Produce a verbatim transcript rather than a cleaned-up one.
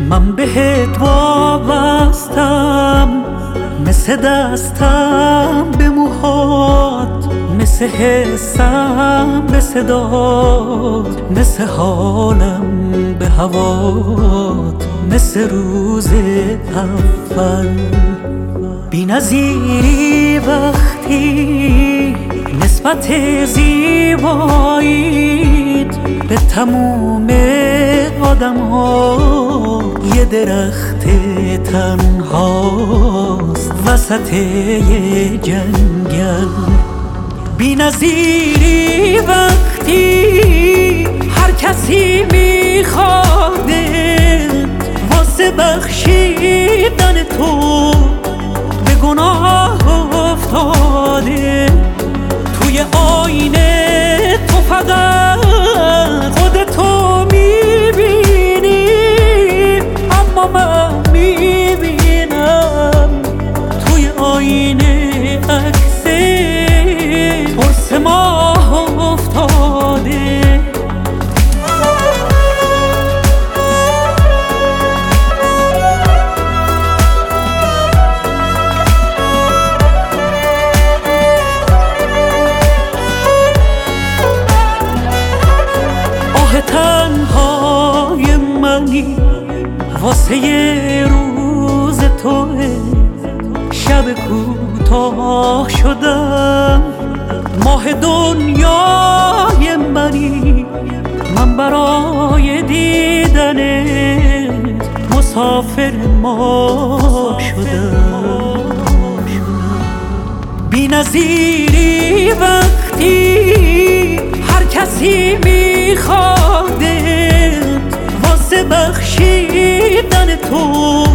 من بهت وابستم، مثل دستم به موهات، مثل حسم به صدات، مثل حالم به هوات، مثل روز اول. بی نظیری وقتی نسبت زیباییت به تموم آدم ها یه درخت تنهاست وسط یه جنگل. بی نظیری وقتی هر کسی میخوادت واسه بخشیدن تو به گناه افتاده. توی آینه تو فقط خودتو میبینی، اما من میبینم توی آینه عکس قرص ماه افتاده. تنهای منی واسه یه روز توه، شب کوتاه شدم ماه دنیای منی. من برای دیدنت مسافر ما شدم. بی نظیری وقتی هر کسی میخوادت واسه بخشیدن تو